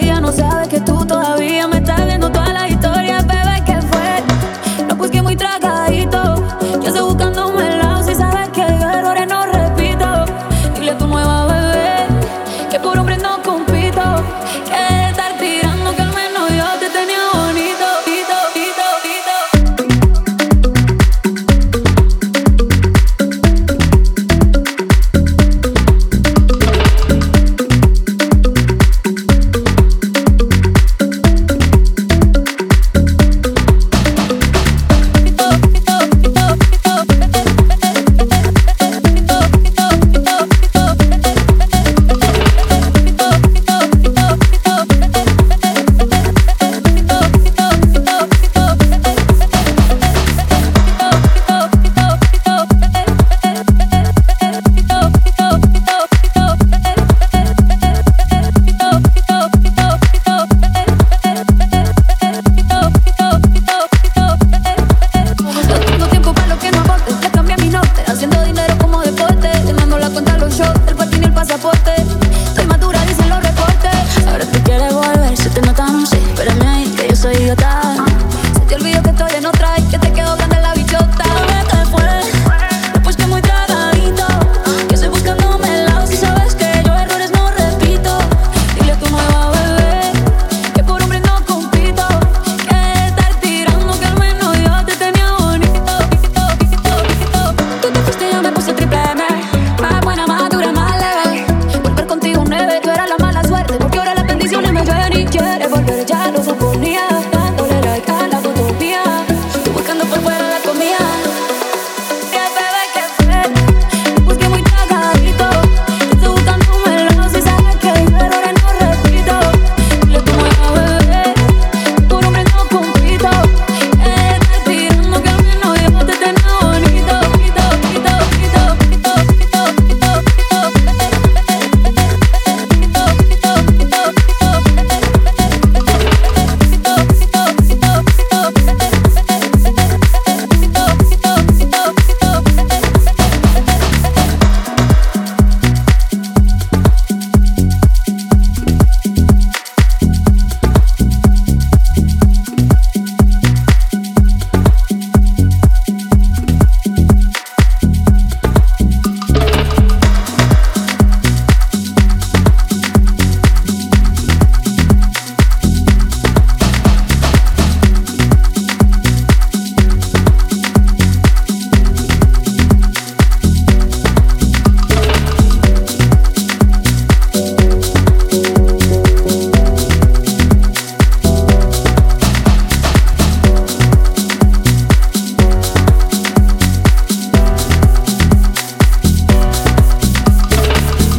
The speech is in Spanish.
ella no sabe que tú todavía me estás viendo todas las historias, bebé, ¿qué fue? No, pues que muy tragadito. Yo estoy buscándome el lado, si sabes que errores no repito. Dile a tu nueva bebé que por hombre no compito, que de estar tirando que al menos yo te tenía bonito, tito, tito, tito. Soy madura, dicen los reportes. Ahora tú quieres volver, se te nota, no sé. Espérame ahí, que yo soy idiota.